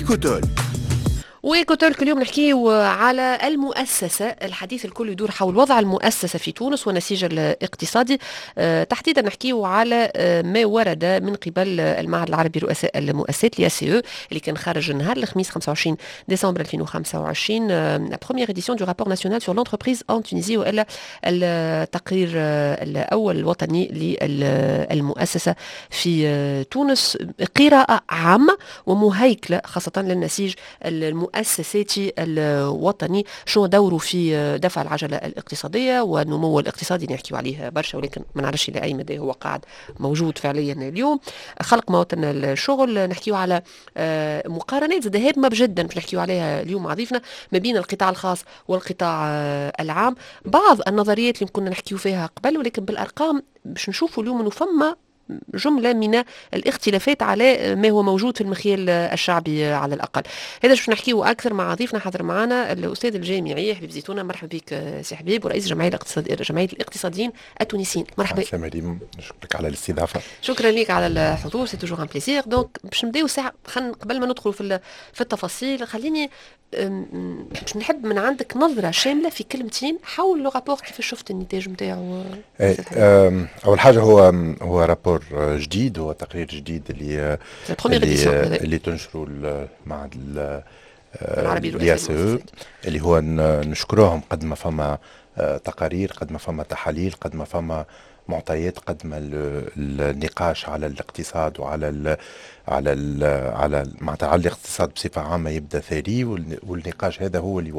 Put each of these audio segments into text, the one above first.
إيكوتول. وكتلك اليوم نحكيه على المؤسسة. الحديث الكل يدور حول وضع المؤسسة في تونس والنسيج الاقتصادي. تحديدا نحكيه على ما ورد من قبل المعهد العربي رؤساء المؤسسات l'IACE اللي كان خارج النهار الخميس 25 ديسمبر 2025 la première édition du rapport national sur l'entreprise en Tunisie وإلا التقرير الأول الوطني للمؤسسة في تونس. قراءة عامة ومهيكلة خاصة للنسيج المؤسساتي الوطني، شنو دوره في دفع العجلة الاقتصادية والنمو الاقتصادي نحكي عليه برشا، ولكن ما نعرفش إلى أي مدى هو قاعد موجود فعليا اليوم. خلق مواطن الشغل نحكيه على مقارنات زاد هامة جدا باش نحكيه عليها اليوم مع ضيفنا ما بين القطاع الخاص والقطاع العام. بعض النظريات اللي كنا نحكيه فيها قبل، ولكن بالأرقام باش نشوفوا اليوم انه فما جملة من الاختلافات على ما هو موجود في المخيل الشعبي على الأقل. هذا باش نحكيه أكثر مع ضيفنا. حاضر معنا الأستاذ الجامعي حبيب زيتونة. مرحبا بك سي حبيب، ورئيس جمعية الاقتصاديين التونسيين. مرحبا سي مريم، نشكرك على الاستضافة. شكرا لك على الحضور، سي توجور ان بليزير. دونك باش نبداو ساعة، قبل ما ندخل في التفاصيل خليني باش نحب من عندك نظرة شاملة في كلمتين حول لو رابور، كيف شفت النتاج نتاعو؟ أول حاجة هو رابور جديد، هو تقرير جديد اللي تنشره المعهد العربي l'IACE، اللي هو نشكرهم قد ما فما تقارير، قد ما فما تحاليل، قد ما فما معطيات، قد ما النقاش على الاقتصاد وعلى على معناتها الاقتصاد بصفة عامة يبدأ ثري، والنقاش هذا هو اللي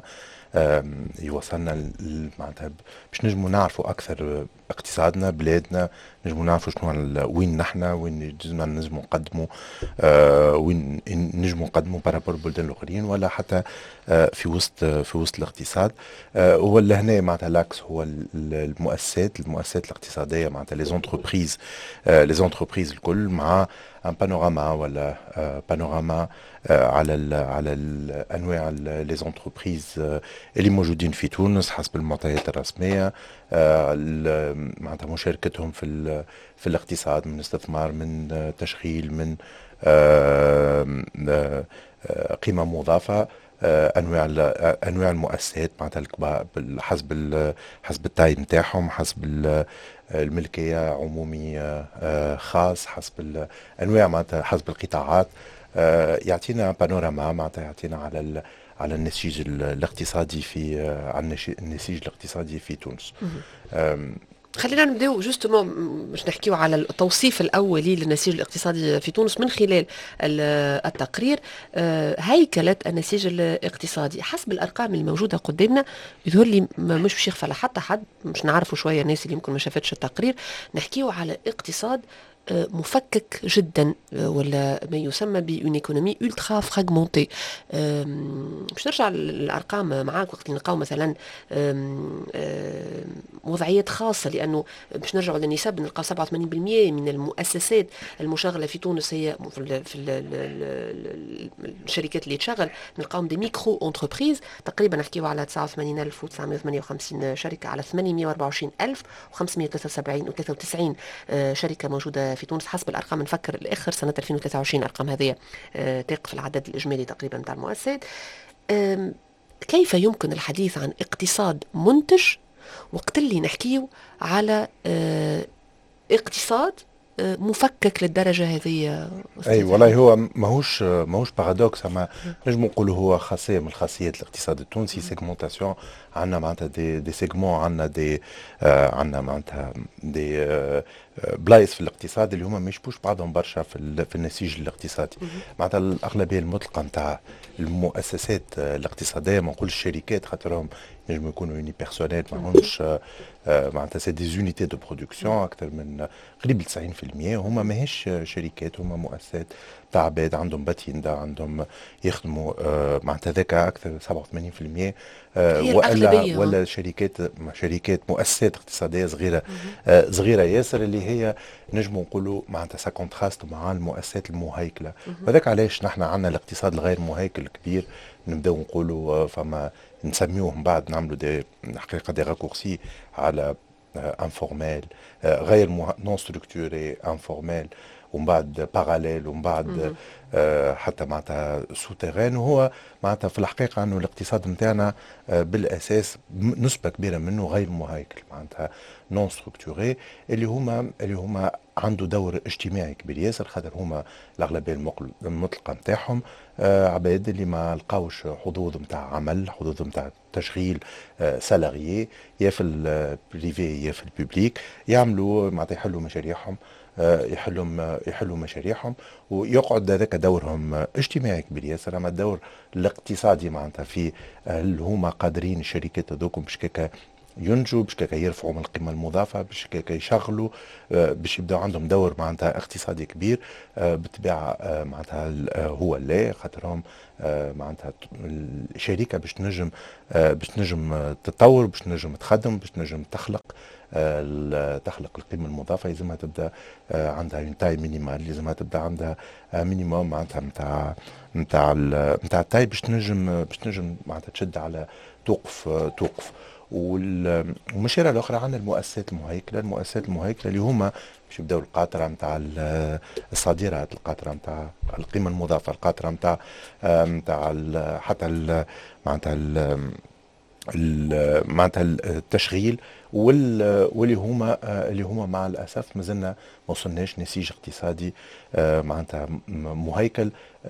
يوصلنا معناتها باش نجموا نعرفوا أكثر اقتصادنا، بلادنا، نجموا نعرفوا شنو وين نحنا، وين نجموا نقدموا، وين نجموا نقدموا بارابور البلدان الآخرين، ولا حتى في وسط الاقتصاد. هو اللي هنا معناتها لاكس هو المؤسسات الاقتصادية، معناتها لي زونتربريز الكل، مع ان بانوراما ولا بانوراما على انواع لي زونتربريز اللي موجودين في تونس حسب المعطيات الرسميه، معناتها مشاركتهم في الاقتصاد، من استثمار، من تشغيل، من قيمه مضافه، انواع المؤسسات معناتها الكبار حسب التاي نتاعهم، حسب الملكيه، عمومي، خاص، حسب الانواع، معناتها حسب القطاعات. يعطينا بانوراما، معناتها يعطينا على النسيج الاقتصادي في تونس. خلينا نبداو جوستومون باش نحكيو على التوصيف الاولي للنسيج الاقتصادي في تونس من خلال التقرير. هيكله النسيج الاقتصادي حسب الارقام الموجوده قدامنا يظهر لي مش باش يخفى لحتى حد، مش نعرفوا شويه الناس اللي يمكن ما شافتش التقرير، نحكيو على اقتصاد مفكك جدا، ولا ما يسمى بأون ايكونومي ultra فراغمونتي. باش نرجع للارقام معاك وقت نلقاو مثلا وضعيات خاصه، لانه باش نرجعوا للنسب نلقاو 87% من المؤسسات المشغله في تونس هي في الشركات اللي تشغل نلقاوهم دي ميكرو انتربريز. تقريبا نحكيو على 89958 شركه على 824593 شركه موجوده في تونس حسب الارقام. نفكر الاخر سنه 2023 الارقام هذه تقف العدد الاجمالي تقريبا نتاع المؤسسات. كيف يمكن الحديث عن اقتصاد منتج وقت اللي نحكيه على اقتصاد مفكك للدرجه هذه؟ اي والله هو ماهوش بارادوكس، اما نجم نقولوا هو خاصيه من خاصيات الاقتصاد التونسي. سيغمونتاسيون، عندنا معناتها دي سيغمون، عندنا معناتها دي بلايص في الاقتصاد اللي هما ما يشبوش بعضهم برشا في النسيج الاقتصادي. معناتها الاغلبيه المطلقه نتاع المؤسسات الاقتصاديه، ما نقولش الشركات خاطرهم ينجموا يكونوا يوني بيرسونيل، ماهمش معناتها سي دي زونيتي دو برودكسيون، اكثر من قريب ل 90% هما ماهيش شركات، هما مؤسسات تاع عباد عندهم باتيندا، عندهم يخدموا معناتها ذاك اكثر 87%، ولا شركات مؤسسات اقتصاديه صغيره ياسر، اللي هي نجموا نقولوا معناتها سا كونتراست مع المؤسسات المهيكله. وذاك علاش نحن عندنا الاقتصاد الغير مهيكل كبير، نبداو نقولوا فما نسميوه من بعد نعملوا حقيقه دي راكورسي على انفورمال، غير نون ستركتوري انفورمال، ومن بعد باراليل، ومن بعد حتى معناتها سوتيران. وهو معناتها في الحقيقه انه الاقتصاد نتاعنا بالاساس نسبه كبيره منه غير مهيكل، معناتها نون ستركتوري، اللي هما عنده دور اجتماعي كبير ياسر، خاطر هما الاغلبيه المطلقه نتاعهم عباد اللي ما لقاوش حظوظ نتاع عمل، حظوظ نتاع تشغيل سالاريي، يا في البريفي يا في الببليك، يعملوا معناتها يحلوا مشاريعهم، يحلوا مشاريعهم، ويقعد هذاك دورهم اجتماعي كبير ياسر. اما الدور الاقتصادي معناتها في هل هما قادرين الشركات هذوكم باش كيكا ينجوا، باش كيكا يرفعوا من القيمه المضافه، باش كيكا يشغلوا، باش يبداو عندهم دور معناتها اقتصادي كبير. بالطبيعه معناتها هو لا، خاطرهم معناتها الشركه باش تنجم تتطور، باش تنجم تخدم، باش تنجم تخلق القيمه المضافه، لازمها تبدا عندها اون تاي مينيمال، لازمها تبدا عندها مينيموم معناتها نتاع التاي باش تنجم معناتها تشد على توقف. والمشاريع الاخرى عندنا المؤسسات المهيكله اللي هما باش يبداو القاطره نتاع الصادرات، القاطره نتاع القيمه المضافه، القاطره نتاع حتى معناتها التشغيل، واللي هما مع الاسف مازلنا ما وصلناش نسيج اقتصادي معناتها مهيكل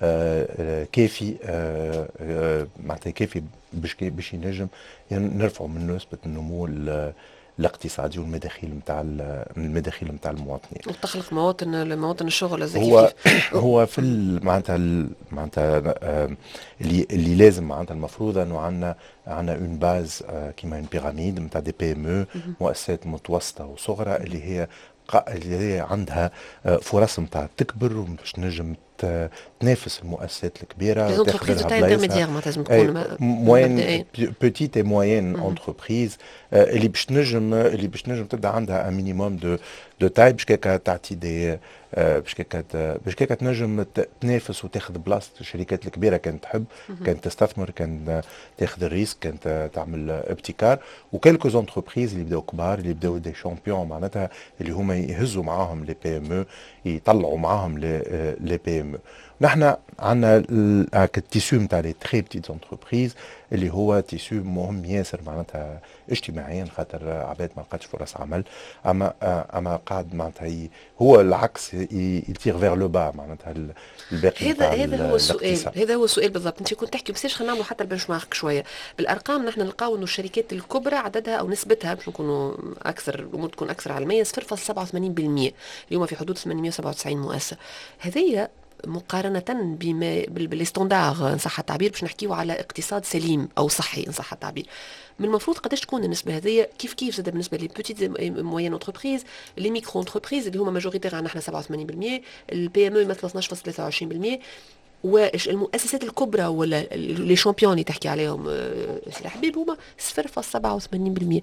كافي، معناتها كافي باش ينجم نرفعوا من نسبه النمو الاقتصادي والمداخيل نتاع المواطنين، وتخلق مواطن الشغل زي هو في معناتها اللي لازم معناتها المفروض انه عندنا اون باز كيما اون بيراميد نتاع دي بي ام او، مؤسسات متوسطه وصغرى اللي هي عندها فرص نتاع تكبر وباش نجم تنافس المؤسسات الكبيره، تاخذ انترميديير ما لازم تكون موين بوتيت اي موين انتربريز اللي باش نجم تبدا عندها ان مينيموم دو تاي باش كيكا تعطي دي باش كيكا تنجم تنافس وتاخذ بلاصه الشركات الكبيره، كانت تحب، كانت تستثمر، كانت تاخذ الريسك، كانت تعمل ابتكار. وكالكو زونتربريز اللي بداو كبار، اللي بداو دي شامبيون معناتها اللي هما يهزوا معاهم لي بي ام او، يطلعوا معاهم لي بي ام او. نحن عندنا التيسيو نتاع لي تري بتيت زونتربريز اللي هو تيسيو مهم ياسر معناتها اجتماعيا، خاطر عباد ما لقاتش فرص عمل، اما قاعد معناتها هو العكس يطير فيغ لو با معناتها الباقي. هذا هو السؤال بالضبط. انت كنت تحكي بس خلينا نعملوا حتى البنش مارك شويه بالارقام. نحن نلقاو انه الشركات الكبرى عددها او نسبتها باش نكونوا اكثر، الامور تكون اكثر علميه، 0.87%، اليوم في حدود 897 مؤسسه. هذه مقارنة بما بالستاندار ان صح التعبير، باش نحكيو على اقتصاد سليم او صحي ان صح التعبير. من المفروض قداش تكون النسبة هذه؟ كيف زاد بالنسبة لي بوتيت موين انتربريز، لي ميكرو انتربريز اللي هما ماجوريتير عندنا احنا 87%، البي ام او يمثلوا 12.23%، والمؤسسات الكبرى ولا لي شامبيون اللي تحكي عليهم سي حبيب هما 0.87%.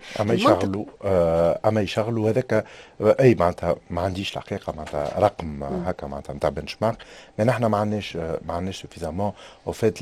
اما يشغلوا هذاك اي معناتها ما عنديش الحقيقه معناتها رقم هكا معناتها نتاع بنش مارك، لان احنا ما عندناش سوفيزامون او فيت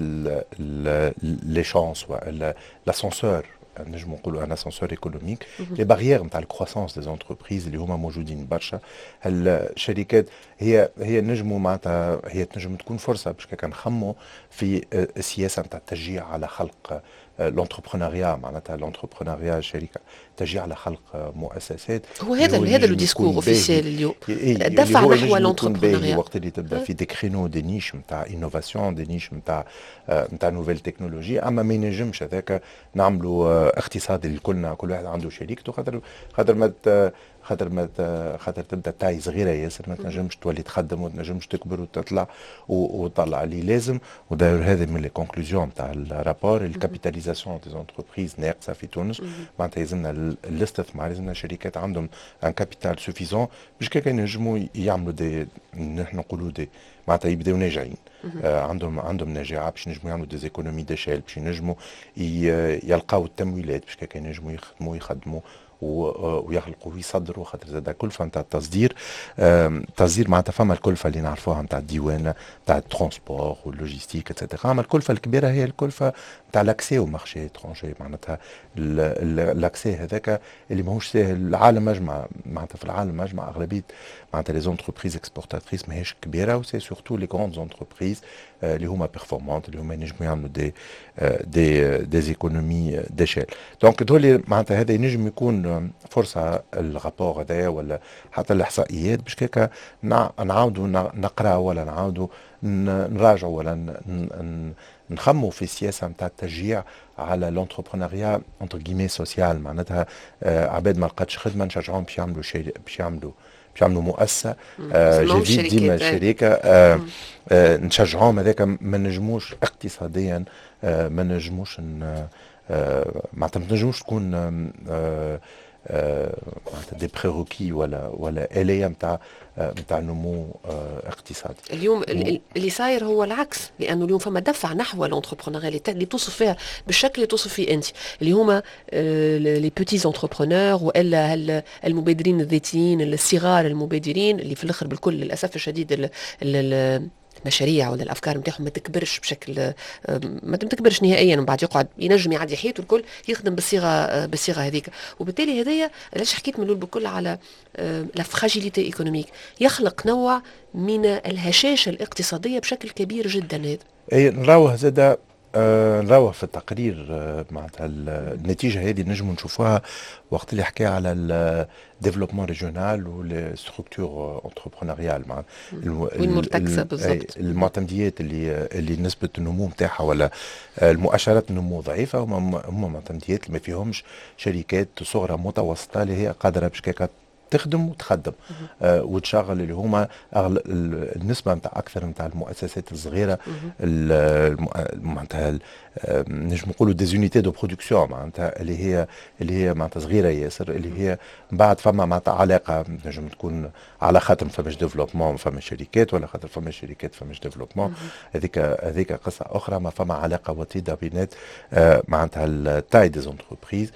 لي شانس لاسانسور، نجم نقولوا ان اسانسور ايكونوميك، لي باريير نتاع الكرواسونس دي زونتربريز اللي هما موجودين برشا. الشركات هي نجموا معناتها هي تنجم تكون فرصه باش كان نخموا في السياسه نتاع التشجيع على خلق الانتربرونيا، معناتها الانتربرونيا الشركه تشجيع على خلق مؤسسات. هو هذا لو ديسكور اوفيسيال اليوم، دفع نحو الانتربرونيا. وقت اللي تبدا في دي كرينو دي نيش نتاع انوفاسيون، دي نيش نتاع نوفيل تكنولوجي، اما ما ينجمش هذاك نعملوا اقتصاد الكلنا كل واحد عنده شريكته، خاطر تبدا تاي صغيره ياسر، ما تنجمش تولي تخدم وما تنجمش تكبر وتطلع وتطلع اللي لازم. وداير هذا من لي كونكلوزيون تاع الرابور، الكابيتاليزاسيون دي زونتربريز ناقصه في تونس، معناتها يلزمنا الاستثمار، يلزمنا شركات عندهم ان كابيتال سوفيزون باش كي ينجموا يعملوا دي، نحن نقولوا دي معناتها يبداو ناجعين، عندهم نجاعه باش ينجموا يعملوا دي زيكونومي ديشيل، باش ينجموا يلقاو التمويلات باش كي ينجموا يخدموا ويخلقوا ويصدروا، خاطر زاد كلفه نتاع التصدير. تصدير معناتها فما الكلفه اللي نعرفوها نتاع الديوانه نتاع الترونسبور واللوجيستيك اتسيتيرا، اما الكلفه الكبيره هي الكلفه نتاع لاكسي او مارشي اترونجي، معناتها لاكسي هذاك اللي ماهوش ساهل. العالم مجمع معناتها في العالم مجمع اغلبيه معناتها لي زونتربريز اكسبورتاتريس ماهيش كبيره، وسي سورتو لي غروند زونتربريز اللي هما بيرفورمانت، اللي هما ينجموا يعملوا دي زيكونومي ديشيل. دونك دول معناتها هذا ينجم يكون فرصه الرابور هذايا ولا حتى الاحصائيات باش كيكا نعاودوا نقرا ولا نعاودوا نراجعوا ولا نخموا في السياسه نتاع التشجيع على لونتربرونيا اونتر كيمي سوسيال، معناتها عباد ما لقاتش خدمه نشجعوهم باش يعملوا شيء، باش يعملوا مؤسسه جديد ديما شركه نشجعوهم. هذاك ما نجموش اقتصاديا ما نجموش معناتها ما نجموش تكون معناتها دي بريروكي ولا آلية نتاع نمو اقتصادي. اليوم اللي صاير هو العكس، لانه اليوم فما دفع نحو الانتربرونيا اللي توصف فيها بالشكل اللي توصف فيه انت، اللي هما لي بوتيز انتربرونور والا المبادرين الذاتيين الصغار المبادرين اللي في الاخر بالكل للاسف الشديد المشاريع ولا الافكار نتاعهم ما تكبرش بشكل ما تكبرش نهائيا، من بعد يقعد ينجم يعدي حياته الكل يخدم بالصيغه هذيك. وبالتالي هذايا علاش حكيت من الاول بالكل على لا فراجيليتي ايكونوميك، يخلق نوع من الهشاشه الاقتصاديه بشكل كبير جدا. هذا اي نراوه زاده نراوه في التقرير معناتها النتيجه هذه نجموا نشوفوها وقت اللي حكى على الديفلوبمون ريجيونال والستركتور انتربرونيال مع والمرتكزه بالضبط، المعتمديات اللي نسبه النمو نتاعها ولا المؤشرات النمو ضعيفه، هم معتمديات اللي ما فيهمش شركات صغرى متوسطه اللي هي قادره باش تخدم وتخدم وتشغل، اللي هما النسبه نتاع اكثر نتاع المؤسسات الصغيره معناتها نجم نقولوا دي زونيتي دو برودكسيون، معناتها اللي هي معناتها صغيره ياسر، اللي هي بعد فما معناتها علاقه نجم تكون على خاطر فماش ديفلوبمون فما شركات، ولا خاطر فما شركات فماش ديفلوبمون، هذيك قصه اخرى. ما فما علاقه وطيده بينات معناتها التاي دي زونتربريز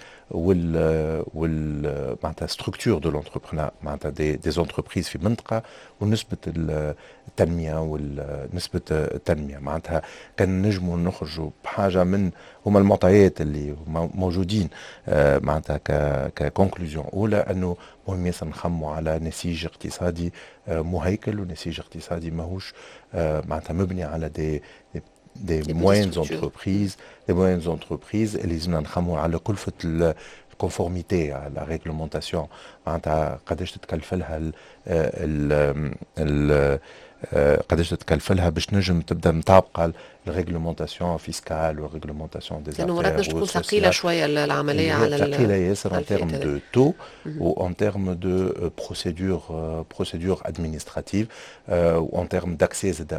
وال معناتها ستركتور دو لونتربرونيا، معناتها دي زونتربريز في منطقه ونسبه التنميه ونسبه التنميه. معناتها كان نجموا نخرجوا بحاجه من هما المعطيات اللي موجودين معناتها ككونكلوزيون اولى، انه مهم ياسر نخموا على نسيج اقتصادي مهيكل، ونسيج اقتصادي ماهوش معناتها مبني على دي موينز انتربريز، دي موينز انتربريز اللي لازمنا نخموا على كلفة الكونفورميتي على لا ريغلومونتاسيون، معناتها قداش تتكلف لها قداش تتكلف لها باش نجم تبدا مطابقه الريغلومونتاسيون فيسكال والريغلومونتاسيون دي زافير. لانه مرات تكون ثقيله شويه العمليه على ثقيله ياسر ان تيرم دو تو وان تيرم دو بروسيدور ادمينستراتيف وان تيرم داكسي زاد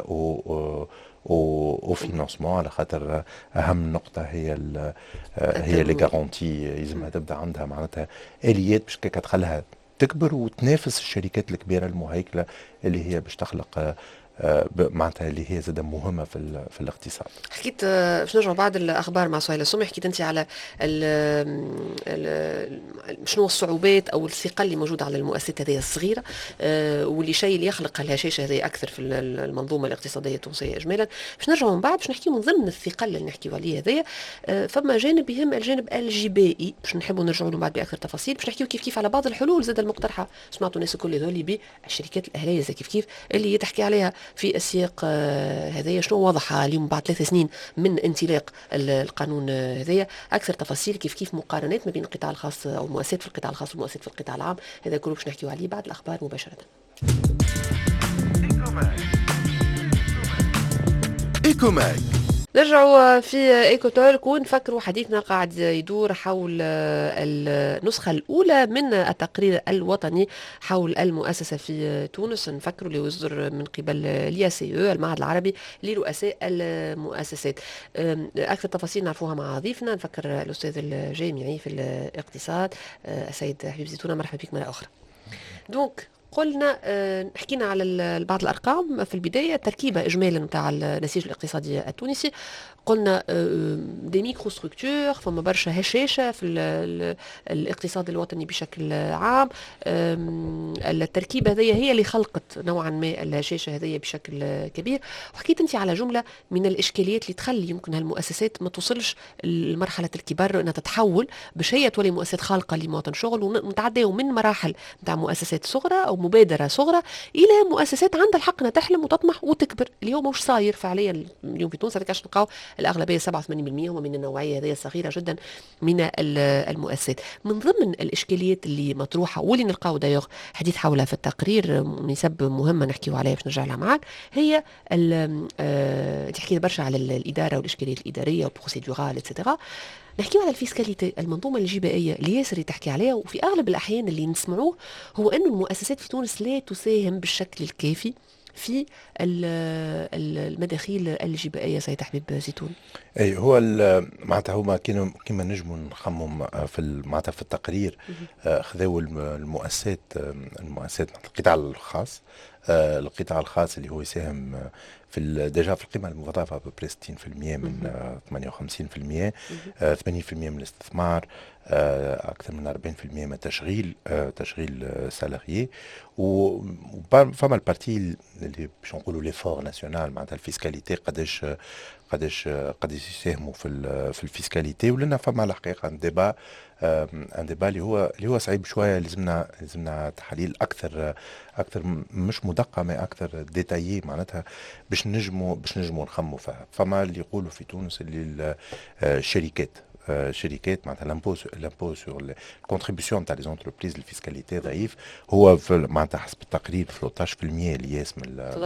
او فينانسمون، على خاطر اهم نقطه هي لي غارونتي لازمها تبدا عندها معناتها اليات باش تخليها تكبر وتنافس الشركات الكبيره المهيكله اللي هي باش تخلق معناتها اللي هي زاده مهمه في الاقتصاد. حكيت باش نرجعوا بعد الاخبار مع سهيله السمي، حكيت انت على شنو الصعوبات او الثقل اللي موجوده على المؤسسات هذه الصغيره واللي شيء اللي يخلق الهشاشه هذه اكثر في المنظومه الاقتصاديه التونسيه اجمالا. باش نرجعوا من بعد باش نحكي من ضمن الثقل اللي نحكيوا عليه هذايا فما جانب يهم الجانب الجبائي، باش نحبوا نرجعوا له بعد باكثر تفاصيل، باش نحكيوا كيف على بعض الحلول زاد المقترحه. سمعتوا الناس الكل هذول بالشركات الاهليه زي كيف اللي تحكي عليها في السياق هذايا، شنو وضعها اليوم بعد 3 سنين من انطلاق القانون هذايا، اكثر تفاصيل كيف مقارنات ما بين القطاع الخاص او المؤسسات في القطاع الخاص والمؤسسات في القطاع العام، هذا كله باش نحكيوا عليه بعد الاخبار مباشره. إيكوماك. نرجعوا في ايكوتولك ونفكروا حديثنا قاعد يدور حول النسخة الأولى من التقرير الوطني حول المؤسسة في تونس. نفكروا اللي يصدر من قبل الياسيو المعهد العربي لرؤساء المؤسسات. أكثر تفاصيل نعرفوها مع ضيفنا، نفكر الأستاذ الجامعي في الاقتصاد السيد حبيب زيتونة. مرحبا بك مرة أخرى. دونك قلنا حكينا على بعض الارقام في البدايه، تركيبه اجمالا نتاع النسيج الاقتصادي التونسي. قلنا دي ميكرو ستركتور، فما برشا هشاشه في الاقتصاد الوطني بشكل عام. التركيبه هذه هي اللي خلقت نوعا ما الهشاشه هذه بشكل كبير. وحكيت انت على جمله من الاشكاليات اللي تخلي يمكن هالمؤسسات ما توصلش لمرحله الكبر، انها تتحول باش هي تولي مؤسسات خالقه لمواطن شغل، ونتعداو من مراحل نتاع مؤسسات صغرى او مبادره صغرى الى مؤسسات عندها الحق انها تحلم وتطمح وتكبر، اللي هو مش صاير فعليا اليوم في تونس. هذاك نلقاو الاغلبيه 87% هم من النوعيه هذه الصغيره جدا من المؤسسات. من ضمن الاشكاليات اللي مطروحه واللي نلقاو دايوغ حديث حولها في التقرير، نسب مهمه نحكيو عليها باش نرجع لها معاك، هي تحكي برشا على الاداره والاشكاليات الاداريه والبروسيدورال اتسيتيرا. نحكيو على الفيسكاليتي، المنظومه الجبائيه اللي ياسر تحكي عليها، وفي اغلب الاحيان اللي نسمعوه هو انه المؤسسات في تونس لا تساهم بالشكل الكافي في المداخيل الجبائيه. سيد حبيب زيتون، اي هو معناتها هما كيما نجموا نخمم معناتها في التقرير خذاو المؤسسات القطاع الخاص. القطاع الخاص اللي هو يساهم في ديجا في القيمه المضافه ببري 60% من 58%، 80% من الاستثمار، اكثر من 40% من تشغيل سالاريي. وفما البارتي اللي باش نقولوا ليفور ناسيونال معناتها الفيسكاليتي، قداش يساهموا في الفيسكاليتي. ولنا فما الحقيقه ان ديبا اللي هو صعيب شويه. لازمنا تحاليل اكثر مش مدققه، ما اكثر ديتايي معناتها باش نجموا نخموا فيها. فما اللي يقولوا في تونس اللي شركات معناتها لامبو سور الكونتريبيسيون تاع لي زونتربريز الفيسكاليتي ضعيف. هو معناتها حسب التقرير 13% اللي ياس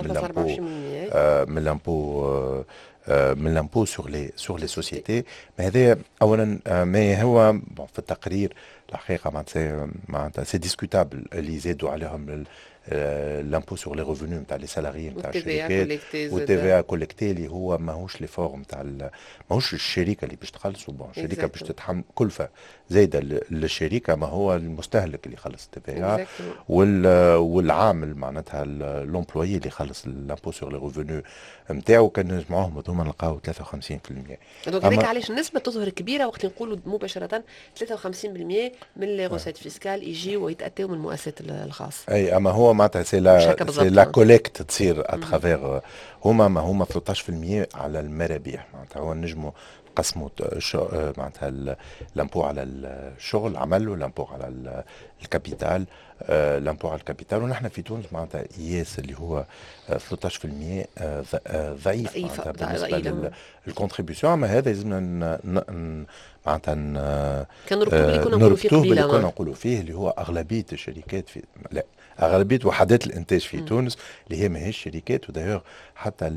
من لامبو سور لي سوسيتي. ما هذا اولا. ما هو في التقرير الحقيقه معناتها سي ديسكوتابل اللي يزيدوا عليهم لامبو سور لي ريفونو نتاع لي سالاريي نتاع الشركات والتي في كوليكتي اللي هو ماهوش لي فور نتاع ماهوش الشركه اللي باش تخلصوا. الشركه باش تتحمل كلفه زايده للشركه، ما هو المستهلك اللي يخلص التي في والعامل معناتها لومبلويي اللي يخلص لامبو سور لي ريفونو نتاعو. كان نجمعوهم هذوما نلقاو 53%. دونك هذاك علاش النسبه تظهر كبيره وقت نقولوا مباشره 53% من لي روسيت فيسكال يجيو ويتاتيو من المؤسسات الخاصه. اي اما هو معناتها سي لا كوليكت تصير اترافير. هما 13% على المرابيح. معناتها هو نجموا قسموا معناتها لامبو على الشغل عمل، واللامبو على الكابيتال، لامبو على الكابيتال. ونحن في تونس معناتها ياس اللي هو 13% ضعيف معناتها بالنسبه للكونتريبيسيون. اما هذا لازمنا معناتها نربطوه باللي كنا نقولوا فيه اللي هو اغلبيه الشركات في اغلبيه وحدات الانتاج في تونس اللي هي ماهيش شركات. ودايوغ حتى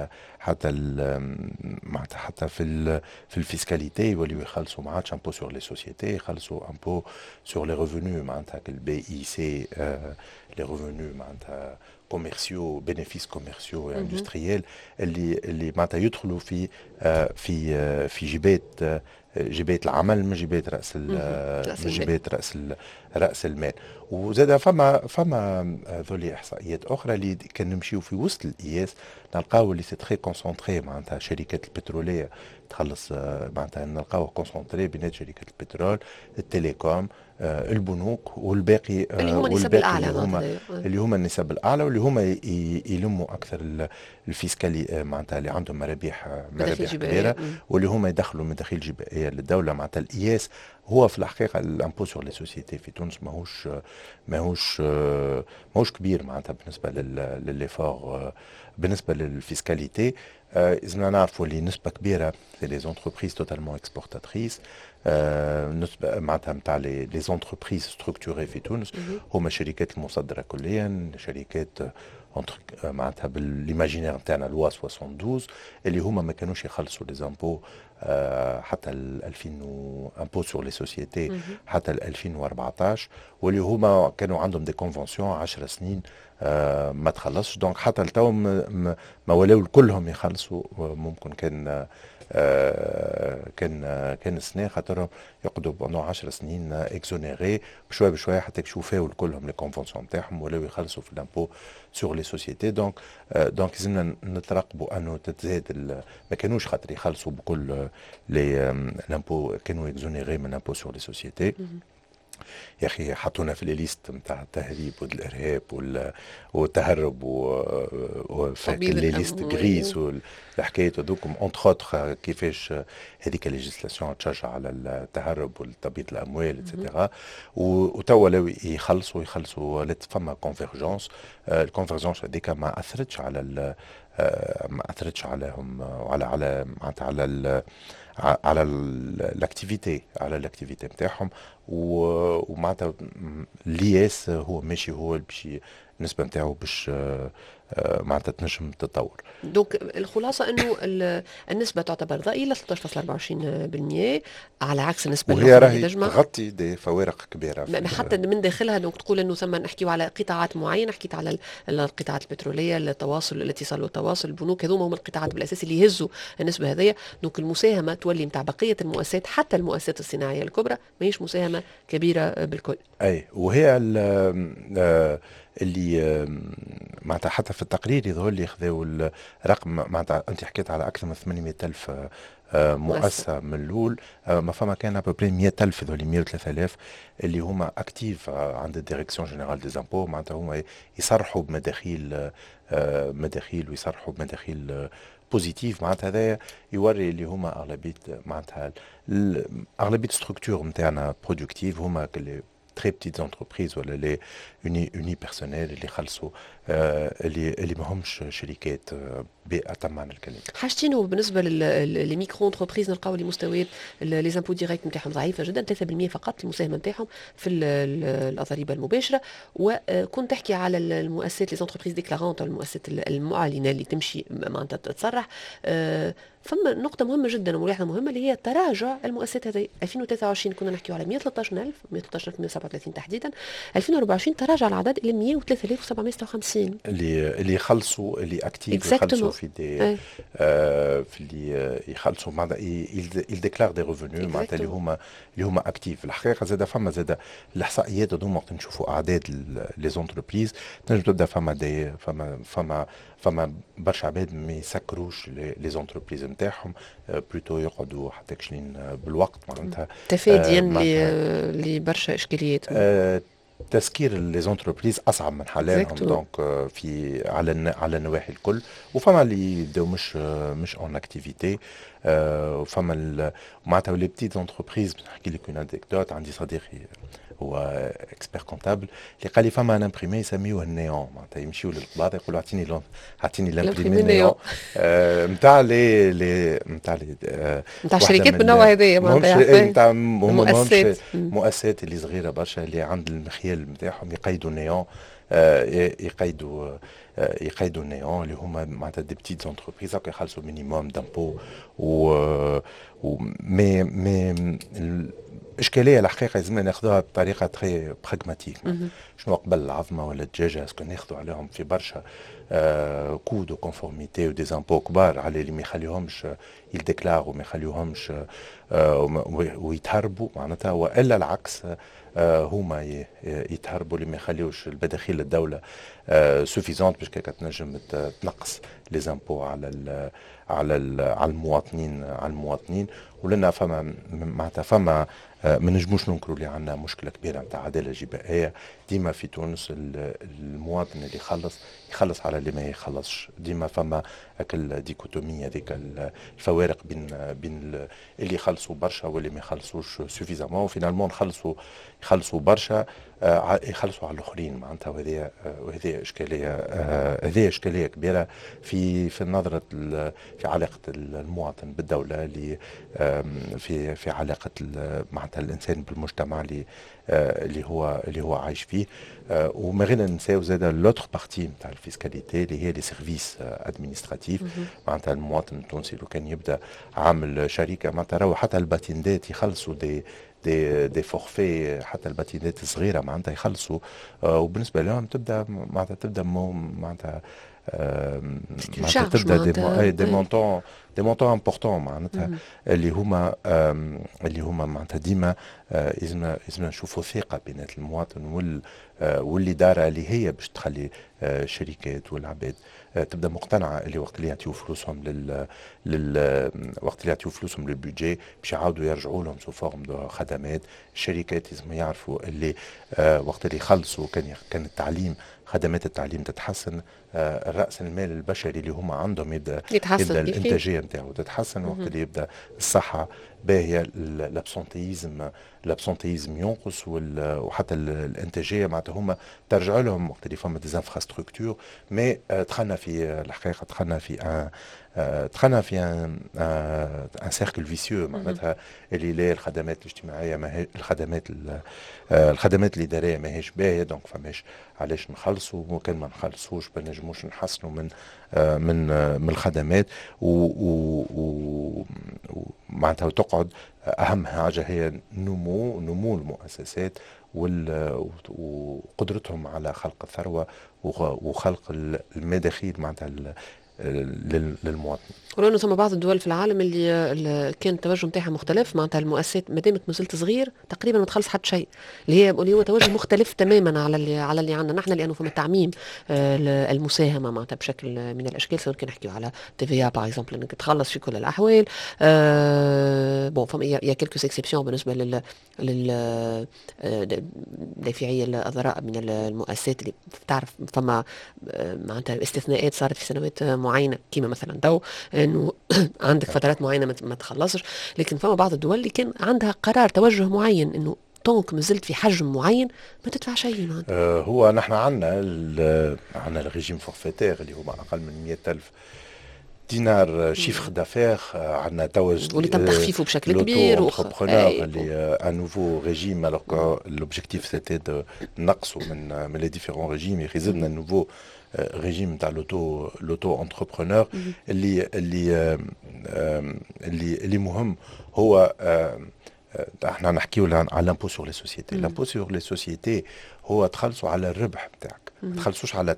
معناتها حتى في الفيسكاليتي يوليو يخلصوا ما عادش امبو سور لي سوسيتي، يخلصوا امبو سور لي ريفونو معناتها البي اي سي، لي ريفونو معناتها كوميرسيو، بينيفيس كوميرسيو اندستريال اللي معناتها يدخلوا في جباية العمل، من جباية رأس المال. وزاد فما ذولي احصائيات اخرى اللي كان نمشيو في وسط القياس نلقاو اللي سي تري كونسونطري معناتها الشركات البتروليه تخلص معناتها نلقاو كونسونطري بين شركات البترول، التليكوم، البنوك والباقي اللي هما النسب الاعلى، اللي هما النسب الاعلى واللي هما يلموا اكثر الفيسكالي معناتها اللي عندهم مرابيح كبيره واللي هما يدخلوا مداخيل جبائيه للدوله. معناتها القياس هو في الحقيقه الامبو سور لي سوسيتي في تونس ماهوش كبير معناتها بالنسبه لليفور بالنسبه للفيسكاليتي. إذا نعرفوا اللي نسبه كبيره سي لي زونتربريز توتالمون اكسبورتاتريس. نسبه معناتها نتاع لي زونتربريز ستركتوري في تونس هما الشركات المصدره كليا، شركات معناتها بالايماجينير نتاعنا لوا 72 اللي هما ما كانوش يخلصوا لي زامبو حتى 2000 امبو سور لي سوسيتي حتى 2014، واللي هما كانوا عندهم دي كونفونسيون 10 سنين ما تخلصش. دونك حتى لتو ما ولاو كلهم يخلصوا. ممكن كان سنه خاطرهم يقعدوا بونو 10 سنين اكزونيري بشويه بشويه حتى يشوفوا كلهم لي كونفونسيون نتاعهم ولاو يخلصوا في الامبو سور لي سوسيتي. دونك لازمنا نترقبوا انه تتزاد ما كانوش خاطر يخلصوا بكل لي لامبو، كانوا اكزونيري من امبو سور لي سوسيتي. يا اخي حطونا في الليست نتاع التهريب والارهاب والتهرب وفي لي ليست غريس والحكايات هذوكم اونتر اوتر كيفاش هذيك الليجيسلاسيون تشجع على التهرب والتبييض الاموال اتسيتيرا. وتوا ولاو يخلصوا فما كونفيرجونس. الكونفيرجونس هذيك ما اثرتش على ما اثرتش عليهم وعلى معناتها على الاكتيفيتي نتاعهم. ومعناتها الياس هو ماشي هو باش النسبه نتاعو باش معناتها تنجم تتطور. دونك الخلاصه انه النسبه تعتبر ضئيله 13.24% على عكس النسبه وهي راهي تغطي دي فوارق كبيره حتى من داخلها. دونك تقول انه ثم نحكيو على قطاعات معينه، حكيت على القطاعات البتروليه، التواصل، الاتصال والتواصل، البنوك، هذوما هم القطاعات بالاساس اللي يهزوا النسبه هذيا. دونك المساهمه تولي نتاع بقيه المؤسسات حتى المؤسسات الصناعيه الكبرى ماهيش مساهمه كبيره بالكل. اي وهي اللي معناتها حتى في التقرير يظهر لي خذاو الرقم. معناتها انت حكيت على اكثر من 800,000 مؤسسه من الاول. ما فما كان ابوبري 100,000 ذولي 103,000 اللي هما اكتيف عند الديريكسيون جينيرال دي زامبو. معناتها هما يصرحوا بمداخيل ويصرحوا بمداخيل بوزيتيف. معناتها هذا يوري اللي هما اغلبيه معناتها اغلبيه ستركتور نتاعنا برودكتيف هما très petites entreprises ولا لي اوني بيرسونيل اللي خلصوا اللي ما همش شركات بأتم معنى الكلمه. حاجتين بالنسبه للميكرو انتربريز نلقاو لي مستويات لي زامبو ديريكت نتاعهم ضعيفه جدا، 3% فقط المساهمه نتاعهم في الضريبه المباشره. وكنت تحكي على المؤسسات لي انتربريز ديكلارونت، المؤسسات المعلنه اللي تمشي معناتها تصرح. فما نقطة مهمة جدا وملاحظة مهمة اللي هي تراجع المؤسسات هذه. 2023 كنا نحكيو على 113,137 تحديدا، 2024 تراجع العدد إلى 103,756 اللي يخلصوا اللي اكتيف يخلصوا في دي في اللي يخلصوا معناتها يديكلار دي ريفوني معناتها اللي هما اكتيف. الحقيقة زاد الاحصائيات هذوما وقت نشوفوا اعداد لي زونتربريز تنجم تبدا فما برشا عباد ما يسكروش لي زونتربريز نتاعهم، بلوتو يقعدوا حتى كشلين بالوقت معناتها تفاديا لبرشا اشكاليات. تسكير لي زونتربريز اصعب من حلالهم. دونك في على النواحي الكل. وفما اللي يبداو مش اون اكتيفيتي. وفما معناتها لي بتيت زونتربريز. نحكي لك اون انكدوت. عندي صديقي هو اكسبير كونتابل اللي قال لي فما ان امبريمي يسميوه النيون. معناتها يمشيو للقباضه يقولوا اعطيني الامبريمي النيون نتاع نتاع شركات من النوع هذايا معناتها نتاع مؤسسات اللي صغيره برشا اللي عند المخيال نتاعهم يقيدوا النيون. يقيدوا النيون اللي هما معناتها دي بتيت زونتربريز هكا يخلصوا مينيموم دامبو. مي الاشكاليه الحقيقه لازمنا ناخذوها بطريقه تري براغماتيك. شنو قبل العظمه ولا الدجاجه اسكو ناخذوا عليهم في برشا كو دو كونفورميتي ودي زامبو كبار على اللي ما يخليوهمش يديكلاروا وما يخليوهمش ويتهربوا معناتها، والا العكس هما يتهربوا اللي ما يخليوش المداخيل للدوله سوفيزونت باش كيك تنجم تنقص لي زامبو على المواطنين. ولنا فما معناتها فما ما نجموش ننكروا اللي عندنا مشكله كبيره نتاع عداله جبائيه. ديما في تونس المواطن اللي يخلص على اللي ما يخلصش. ديما فما اكل ديكوتوميه هذيك الفوارق بين اللي يخلصوا برشا واللي ما يخلصوش سوفيزامون. وفينالمون يخلصوا برشا يخلصوا على الاخرين معناتها. وهذه اشكاليه، هذه اشكاليه كبيره في النظره في علاقه المواطن بالدوله، اللي في علاقه معناتها الانسان بالمجتمع اللي هو عايش فيه. وما غير ننساو زاد لوتر بارتي نتاع الفيسكاليتي اللي هي لي سيرفيس ادمينستراتيف. معناتها المواطن التونسي لو كان يبدا عامل شركه معناتها راهو حتى الباتيندات يخلصوا دي فورفي، حتى الباتينات الصغيره معناتها يخلصوا. وبالنسبه لهم تبدا معناتها تبدا دي مونطون امبورطون معناتها، اللي هما معناتها ديما لازم نشوفوا ثقه بين المواطن والاداره اللي هي باش تخلي الشركات والعباد تبدا مقتنعه اللي وقت اللي يعطيو فلوسهم وقت اللي يعطيو فلوسهم للبودجي باش يعاودوا يرجعوا لهم سو فورم دو خدمات. الشركات لازم يعرفوا اللي وقت اللي يخلصوا كان التعليم، خدمات التعليم تتحسن، الرأس المال البشري اللي هما عندهم يبدا الانتاجيه نتاعو تتحسن. وقت اللي يبدا الصحه باهيه، الابسونتيزم ينقص، وحتى الانتاجيه معناتها هما ترجع لهم وقت اللي فما ديزانفراستركتور. مي دخلنا في الحقيقه دخلنا في ان سيركل فيسيو معناتها اللي لا الخدمات الاجتماعيه ما الخدمات الاداريه ماهيش باهيه، دونك فماش علاش نخلصوا، وكان ما نخلصوش ما نجموش نحسنوا من الخدمات. ومعناتها تقعد اهم حاجه هي نمو المؤسسات وقدرتهم على خلق الثروه وخلق المداخيل معناتها للمواطن. ولانه ثم بعض الدول في العالم اللي كان التوجه نتاعها مختلف، معناتها المؤسسات ما دامك مازلت صغير تقريبا ما تخلص حتى شيء، اللي هو توجه مختلف تماما على اللي عندنا نحن، لانه فما تعميم المساهمه معناتها بشكل من الاشكال، سواء كان نحكيو على تي في باغ اكزومبل انك تخلص في كل الاحوال. بون فما يا كيلكو اكسبسيون بالنسبه دافعي الضرائب من المؤسسات اللي تعرف فما معناتها استثناءات صارت في سنوات معينه، كيما مثلا تو انه عندك فترات معينه ما تخلصش. لكن فما بعض الدول اللي كان عندها قرار توجه معين انه طونك مازلت في حجم معين ما تدفع شيء معناتها. هو نحن عندنا الريجيم فورفيتير اللي هو اقل من 100,000 دينار شيفر دافير. عندنا توج واللي تم تخفيفه بشكل كبير اللي ان نوفو ريجيم alors que l'objectif c'était de نقصوا من les différents régimes يخزمنا النوفو ريجيم تاع لوتو انتربرونور اللي مهم هو احنا نحكيو على لامبو سور لي سوسيتي. لامبو سور لي سوسيتي هو تخلصوا على الربح نتاعك، ما تخلصوش على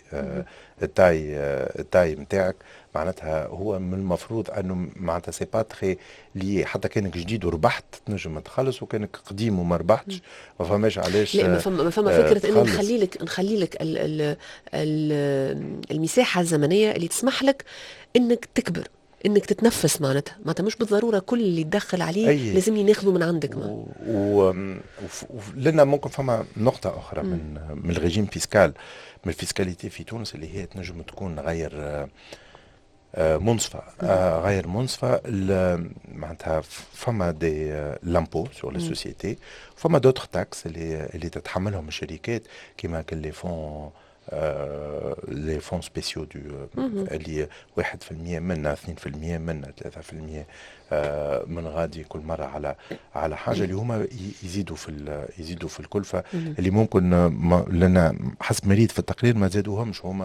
التاي نتاعك. معناتها هو من المفروض انه معناتها سي با تري لي، حتى كانك جديد وربحت تنجم تخلص، وكانك قديم وما ربحتش ما فماش علاش. لا ما فما فكره انه نخلي لك المساحه الزمنيه اللي تسمح لك انك تكبر، انك تتنفس معناتها مش بالضروره كل اللي تدخل عليه لازم ناخذه من عندك. لنا ممكن فما نقطه اخرى من الريجيم فيسكال، من الفيسكاليتي في تونس اللي هي تنجم تكون غير منصفة. غير منصفة معناتها فما دي لامبو سور لي سوسيتي، فما دوتر تاكس اللي تتحملهم الشركات كيما كل لي فون سبيسيو اللي 1% منا 2% منا 3% من غادي كل مرة على حاجة اللي هما يزيدوا في الكلفة اللي ممكن لنا حسب مريد في التقرير ما زادوهمش هما،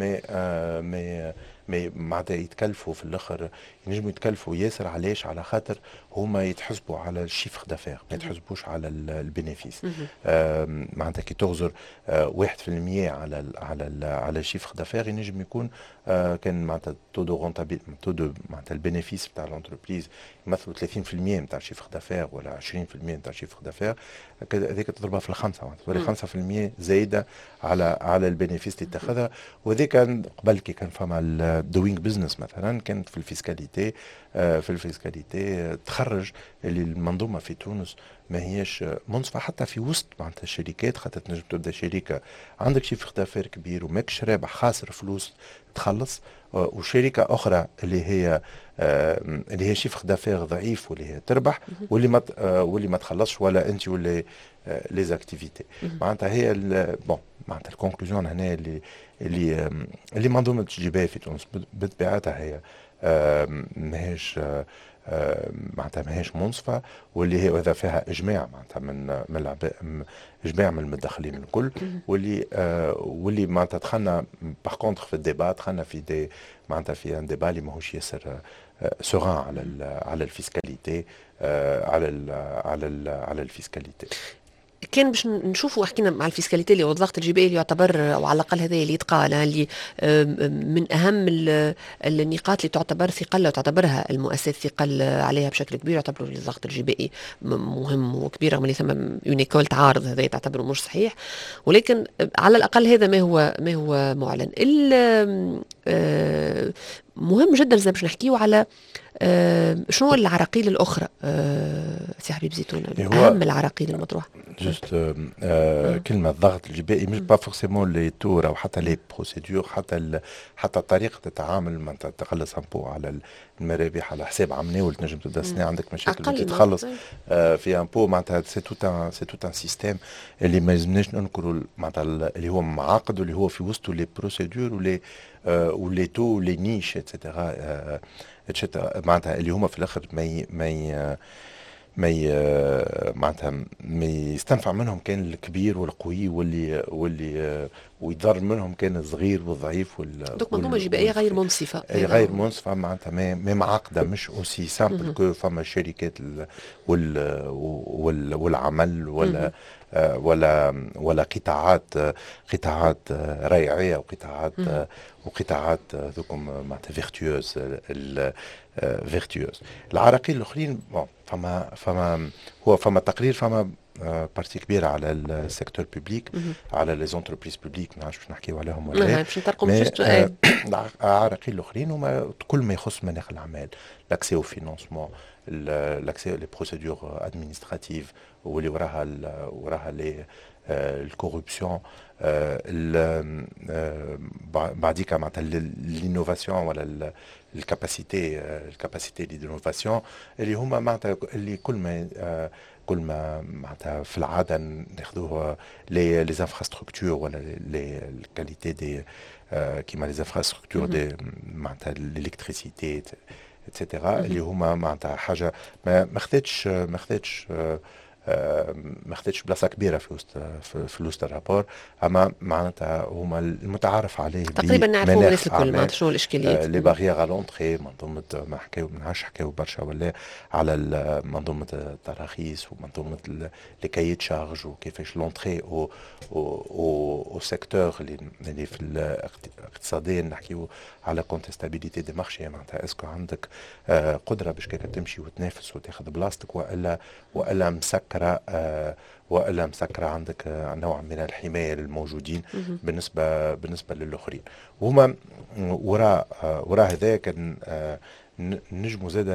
ما معناتها يتكلفوا في الاخر، ينجموا يتكلفوا ياسر. علاش؟ على خاطر هما يتحسبوا على الشيفر دافير، ما يتحسبوش على البينيفيس. معناتها كي تغزر 1% على الشيفر دافير ينجم يكون كان معناتها تودو معناتها البينيفيس بتاع الانتربريز يمثلوا 30% نتاع الشيفر دافير ولا 20% نتاع الشيفر دافير، هذيك تضربها في الخمسه معناتها تولي 5% زايده على البينيفيس اللي تاخذها. وهذا كان قبل كي كان فما الدوينغ بزنس مثلا كانت في الفيسكاليتي تخرج اللي المنظومه في تونس ما هيش منصفة حتى في وسط معناتها الشركات، خاطر تنجم تبدا شركة عندك شيف دافير كبير وماكش رابح خاسر فلوس تخلص، وشركة أخرى اللي هي شيف دافير ضعيف واللي هي تربح، واللي ما تخلصش ولا أنت ولا لي زاكتيفيتي. معناتها هي بون معناتها الكونكلوزيون هنا اللي منظومة الجباية في تونس بطبيعتها هي ماهيش معناتها ماهيش منصفة، واللي هي وإذا فيها إجماع معناتها إجماع من المتدخلين الكل، واللي معناتها دخلنا باغ كونتخ في الديبات، دخلنا في دي معناتها في ان ديبا اللي ماهوش ياسر سوغان على الفيسكاليتي، على الفيسكاليتي. كان باش نشوفوا حكينا مع الفيسكاليتي اللي هو الضغط الجبائي اللي يعتبر او على الاقل هذا اللي يتقال اللي من اهم النقاط اللي تعتبر ثقل وتعتبرها المؤسسات ثقل عليها بشكل كبير، يعتبروا الضغط الجبائي مهم وكبير، رغم اللي ثم يونيكول تعارض هذا تعتبره مش صحيح، ولكن على الاقل هذا ما هو معلن. مهم جدا زي باش نحكيو على شنو العراقيل الاخرى سي حبيب زيتون، اهم العراقيل المطروحه. جست كلمه ضغط الجبائي مش با فورسيمون لي تور او حتى لي بروسيدور، حتى طريقه التعامل مع تخلص امبو على المرابح على حساب عمناول، تنجم تبدا سنه عندك مشاكل باش تخلص في امبو معناتها سي توت ان سيستيم اللي ما يلزمناش ننكروا معناتها اللي هو معقد واللي هو في وسطه لي بروسيدور ولي تو ولي نيش اتسيتيرا معناتها اللي هما في الاخر معناتها ما يستنفع منهم كان الكبير والقوي واللي ويضر منهم كان الصغير والضعيف دوك منظومه جبائيه غير منصفه، غير منصفه معناتها ما معقده، مش اوسي سامبل كو فما شركات والعمل ولا قطاعات ريعيه وقطاعات ذوكم معناتها فيرتوز فيرتوز. العراقيل الاخرين فما تقرير، فما بارتي كبيره على السيكتور بوبليك، على لي زونتربريز بوبليك، ما نعرفش باش نحكيو عليهم ولا لا، باش نطرقوا العراقيل الاخرين هما كل ما يخص مناخ الاعمال، لاكسي او فينانسمون، لاكسي لي بروسيدور ادمينستراتيف واللي وراها لي الكوربسيون، بعديك معناتها لينوفاسيون ولا الكاباسيتي دينوفاسيون اللي هما معناتها اللي كل ما معناتها في العاده ناخذوه لي انفراستركتور ولا لي الكاليتي دي كيما لي انفراستركتور دي معناتها الالكتريسيتي اتسيتيرا، اللي هما معناتها حاجه ما خدتش بلاصه كبيره في وسط الرابور، اما معناتها هما المتعارف عليه تقريبا نعرفوا الناس الكل معناتها شنو الاشكاليات. لي باريير لونطري، منظومه ما حكاو برشا ولا على منظومه التراخيص ومنظومه لي كايي شارج وكيفاش لونطري او سيكتور اللي في الاقتصاديا نحكيو على كونتستابيليتي دي مارشي، معناتها اسكو عندك قدره باش كيف تمشي وتنافس وتاخذ بلاصتك والا مسكره عندك نوع من الحمايه للموجودين بالنسبه للاخرين. وهما وراء هذا كان نجموا زادا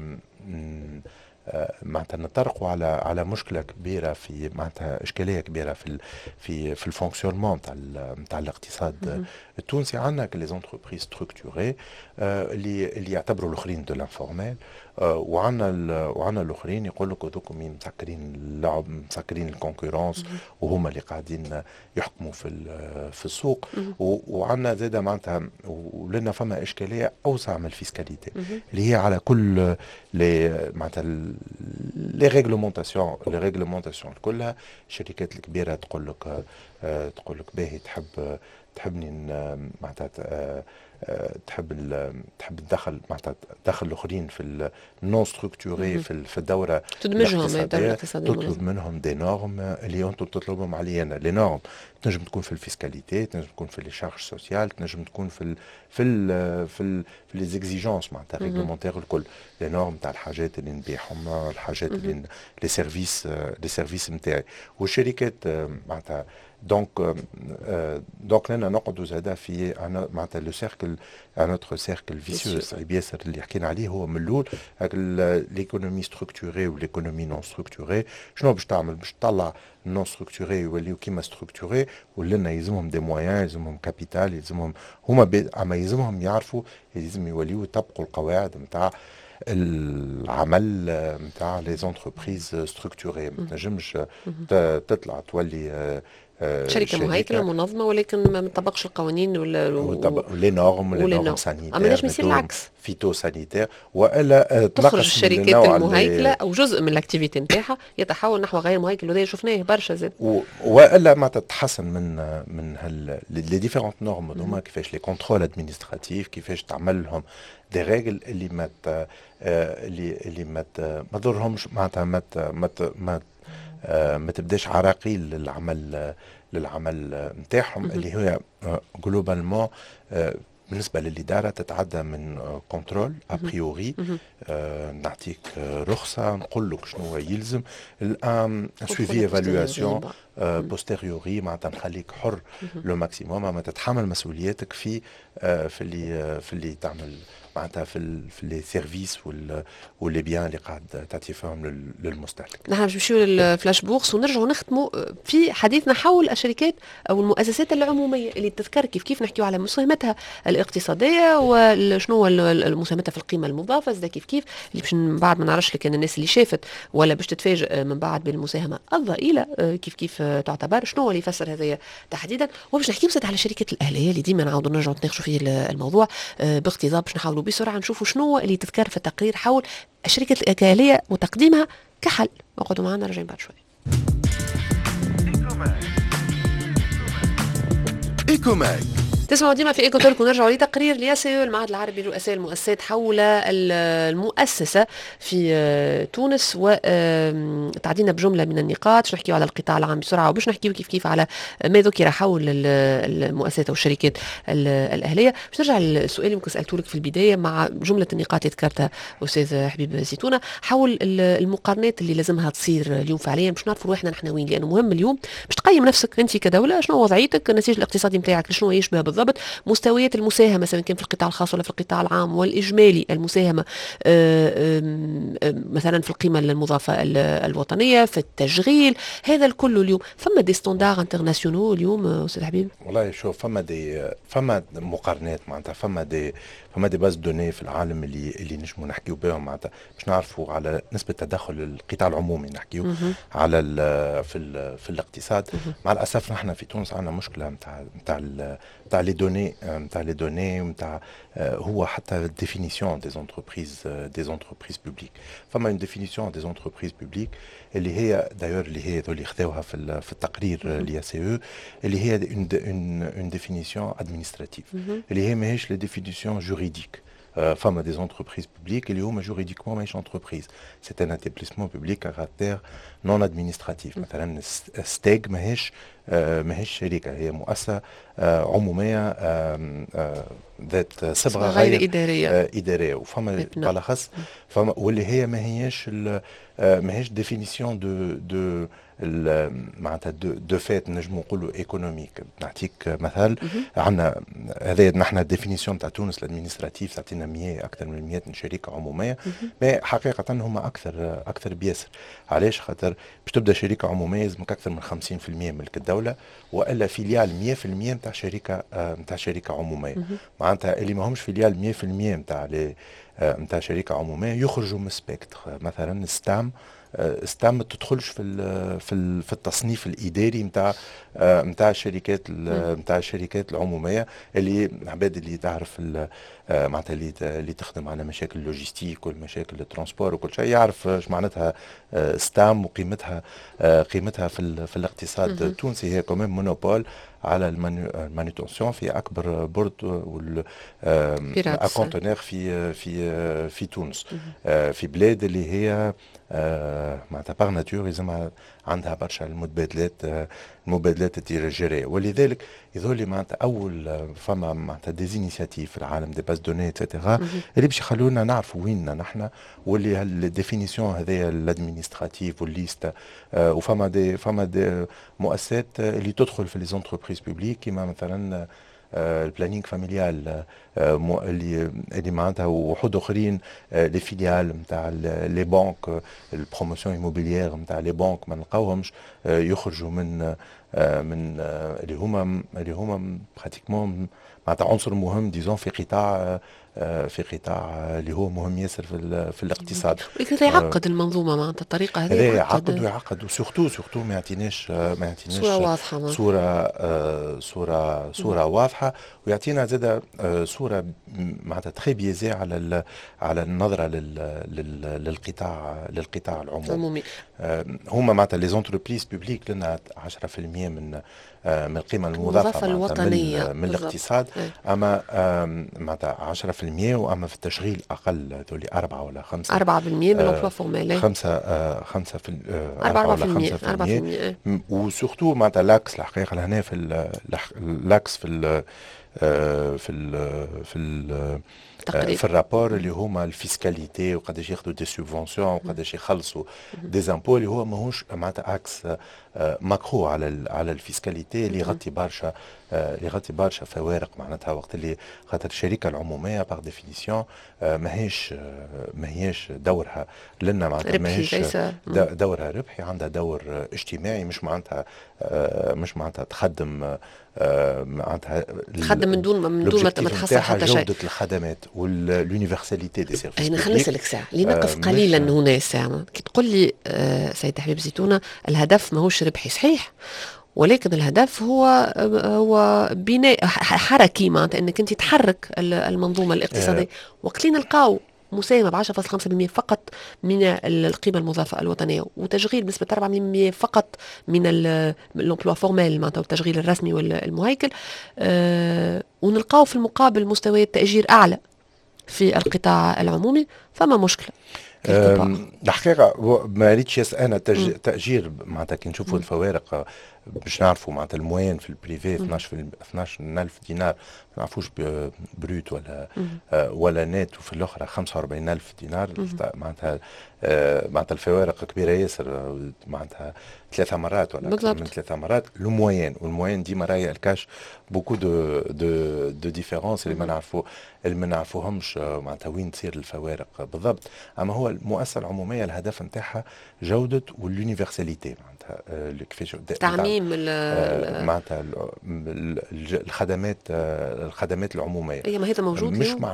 معناتها نطرقوا على مشكله كبيره، في معناتها اشكاليه كبيره في الفونكسيونمون نتاع الاقتصاد التونسي. عندنا لي زونتربريز ستركتوري اللي يعتبروا الاخرين دو لانفورميل، وعندنا الاخرين يقول لك هذوكم مسكرين اللعب، مسكرين الكونكورونس، وهما اللي قاعدين يحكموا في السوق. وعندنا زاده معناتها ولنا فما اشكاليه اوسع من الفيسكاليتي اللي هي على كل معناتها لي ريغلومونطاسيون كلها. الشركات الكبيره تقول لك باهي تحبني معناتها تحب تدخل معناتها تدخل الاخرين في النون ستركتوري في الدوره، تدمجهم تطلب منهم دي نورم اللي انتم تطلبهم علي انا. لي نورم تنجم تكون في الفيسكاليتي، تنجم تكون في لي شارج سوسيال، تنجم تكون في لي زيكزيجونس معناتها ريغلومونتير الكل، لي نورم تاع الحاجات اللي نبيعهم، الحاجات اللي لي سيرفيس نتاعي. والشركات معناتها دونك لنا نقعدوا زاده في معناتها لو سيركل نوتر سيركل فيسيو صعيب ياسر اللي حكينا عليه هو من الاول ليكونومي ستركتوري وليكونومي نون ستركتوري. شنو باش تعمل؟ باش تطلع نون ستركتوري يوليو كيما ستركتوري ولنا يلزمهم دي مويان، يلزمهم كابيتال، يلزمهم هما اما يلزمهم يعرفوا يلزم يوليو يطبقوا القواعد نتاع العمل نتاع لي زونتربريز ستركتوري. ما تنجمش تطلع تولي شركه مهيكله منظمه ولكن ما مطبقش القوانين ولي نورم سانيتير. اما ليش يصير العكس؟ فيتو سانيتير والا تخرج الشركات المهيكله او جزء من الاكتيفيتي نتاعها يتحول نحو غير مهيكل، وهذا شفناه برشا زاد. والا ما تتحسن من لي ديفيرونت نورم هما كيفاش لي كونترول ادمينستراتيف، كيفاش تعمل لهم دي ريغل اللي ما تضرهمش معناتها ما تبداش عراقيل للعمل نتاعهم اللي هي جلوبالمون بالنسبه للاداره تتعدى من كنترول ابريوري. نعطيك رخصه نقول لك شنو يلزم، الان سويفي ايفالواسيون بوستيريوري معناتها نخليك حر لو ماكسيموم، ما تتحمل مسؤولياتك في اللي تعمل معناتها في لي سيرفيس واللي بيان اللي قاعد تعطي فيهم للمستهلك. نحن باش نمشيو للفلاش بورس ونرجعوا نختموا في حديثنا حول الشركات او المؤسسات العموميه اللي تذكر كيف نحكيو على مساهمتها الاقتصاديه وشنو مساهمتها في القيمه المضافه، زي كيف اللي باش من بعد ما نعرفش لكن الناس اللي شافت ولا باش تتفاجئ من بعد بالمساهمه الضئيله كيف تعتبر، شنو اللي يفسر هذايا تحديدا. وباش نحكيو زاد على الشركات الاهليه اللي ديما نعاودوا نرجعوا نتناقشوا فيه الموضوع باختصار، باش نحاولوا بسرعه نشوفوا شنو اللي تذكر في التقرير حول الشركات الآلية وتقديمها كحل. اقعدوا معنا راجعين بعد شوي. إيكوماك تسمعوا ديما في ايكو ترك، ونرجعوا لتقرير الياسيو المعهد العربي لرؤساء المؤسسات حول المؤسسه في تونس، وتعدينا بجمله من النقاط. باش نحكيو على القطاع العام بسرعه، وباش نحكيو كيف على ما ذكر حول المؤسسات والشركات الاهليه. باش نرجع للسؤال اللي يمكن سالته لك في البدايه مع جمله النقاط اللي ذكرتها استاذ حبيب زيتونه حول المقارنات اللي لازمها تصير اليوم فعليا باش نعرفوا روحنا نحن وين، لانه مهم اليوم باش تقيم نفسك انت كدوله شنو وضعيتك، النتيجه الاقتصادي نتاعك شنو يشبه بالضبط، مستويات المساهمه سواء كان في القطاع الخاص ولا في القطاع العام، والاجمالي المساهمه مثلا في القيمه المضافه الوطنيه، في التشغيل، هذا الكل اليوم فما دي ستاندار انترناسيونال اليوم استاذ حبيب؟ والله شوف فما مقارنات معناتها فما دي باز دوني في العالم اللي نجموا نحكيو بهم معناتها باش نعرفوا على نسبه تدخل القطاع العمومي نحكيو على في الاقتصاد. مع الاسف نحن في تونس عندنا مشكله نتاع لي دوني نتاع هو حتى ديفينيسيون دي زونتربريز بوبليك. فما اون ديفينيسيون دي زونتربريز بوبليك اللي هي دايور اللي خذوها في التقرير اليا سي او، اللي هي اون ديفينيسيون ادمينستراتيف اللي هي ماهيش لا ديفينيسيون جوريديك. فما دي زونتربريز بوبليك اللي هما جوريديكمون ماهيش انتربريز، سي ان انتابليسمون بوبليك كاركتير نون ادمينستراتيف. مثلا ستيج ماهيش شركه، هي مؤسسه عموميه ذات صبغه غير اداريه وفما بالاخص فما واللي هي ماهيش ديفينيسيون دو معناتها دو فات نجمو نقولوا ايكونوميك. نعطيك مثال، عندنا هذا نحن ديفينيسيون تاع تونس الادمينستراتيف تعطينا 100 اكثر من 100 شركه عموميه، ما حقيقه هما اكثر بياسر. علاش؟ خاطر باش تبدا شركه عموميه لازمك اكثر من 50% ملك الدوله، والا فيليال 100% نتاع شركه عموميه. معناتها اللي ما همش فيليال 100% نتاع شركه عموميه يخرجوا من السبيكتر. مثلا ستام ما تدخلش في التصنيف الاداري نتاع الشركات العموميه اللي عباد اللي تعرف معناتها اللي تخدم على مشاكل اللوجيستيك والمشاكل الترانسبور وكل شيء يعرف ايش معناتها ستام وقيمتها في الاقتصاد التونسي. هي كمان مونوبول على المانيتونسيون في اكبر بورد بيراتس. كونتينر في تونس، في بلاد اللي هي معناتها باغ ناتور يلزمها عندها برشا المبادلات التجاريه، ولذلك يظهر معناتها اول فما معناتها ديزينيسياتيف في العالم دي باز دوني اتسيتيرا اللي باش يخلونا نعرفوا ويننا نحن، واللي الديفينيسيون هذايا الادمينستراتيف والليست، فما دي مؤسسات اللي تدخل في لي زونتربريز بوبليك كيما مثلا البلانينغ فاميليال اللي معناتها وحد اخرين لي فيليال نتاع لي بانك، البروموسيون ايموبيليير نتاع لي بانك ما نلقاوهمش يخرجوا من اللي هما براتيكمون معناتها عنصر مهم ديزون في قطاع اللي هو مهم ياسر في الاقتصاد. ولكن يعقد المنظومه معناتها الطريقه هذه يعقد وسورتو ما يعطيناش صوره واضحه، صوره واضحه، ويعطينا زاده صوره معناتها تري بيزي على النظره للقطاع العمومي. هما معناتها لي زونتربريز بوبليك لنا 10% من القيمه المضافه الوطنيه من الاقتصاد، اما معناتها 10%، واما في التشغيل اقل، ذولي 4 ولا 5 4% من الامبلوا فورمال، 5 في 4 ولا 5%. وسورتو معناتها لاكس الحقيقه لهنا في اللاكس في الرابور اللي هما الفيسكاليتي وقداش ياخذوا دي سوبفونسيون وقداش يخلصوا دي زامبو، اللي هو ماهوش معناتها اكس ماكرو على الفيسكاليتي اللي يغطي برشا فوارق معناتها وقت اللي خاطر الشركه العموميه باغ ديفينيسيون ماهيش دورها لنا معناتها ماهيش دورها ربحي، عندها دور اجتماعي، مش معناتها تخدم معناتها تخدم من دون ما تحصل حتى شيء. جودة الخدمات واليونيفرساليتي دي سيرفيس. انا خلينا نسالك ساعه لنقف قليلا هنا ساعه، كي تقول لي سيد حبيب زيتونه الهدف ماهوش ربحي صحيح، ولكن الهدف هو بناء حركي، معناتها انك انت تحرك المنظومه الاقتصاديه. وقت اللي نلقاو مساهمه ب 10.5% فقط من القيمه المضافه الوطنيه، وتشغيل بنسبه 4% فقط من الامبلوا فورمال معناتها التشغيل الرسمي والمهيكل، ونلقاو في المقابل مستويات تاجير اعلى في القطاع العمومي، فما مشكله. الحقيقه ما ريتش انا تاجير معناتها كي نشوفوا الفوارق باش نعرفوا معناتها الموين في البريفي 12,000 دينار، ما نعرفوش بروت ولا نت، وفي الاخرى 45,000 دينار. معناتها الفوارق كبيره ياسر، معناتها 3 مرات ولا اكثر من 3 مرات والموين ديما راهي الكاش بوكو دو ديفيرونس اللي ما نعرفوهمش معناتها وين تصير الفوارق بالضبط. اما هو المؤسسه العموميه الهدف نتاعها جوده واليونيفرساليتي، معناتها كيفاش تعميم معناتها الخدمات العموميه. هي ما هذا موجود،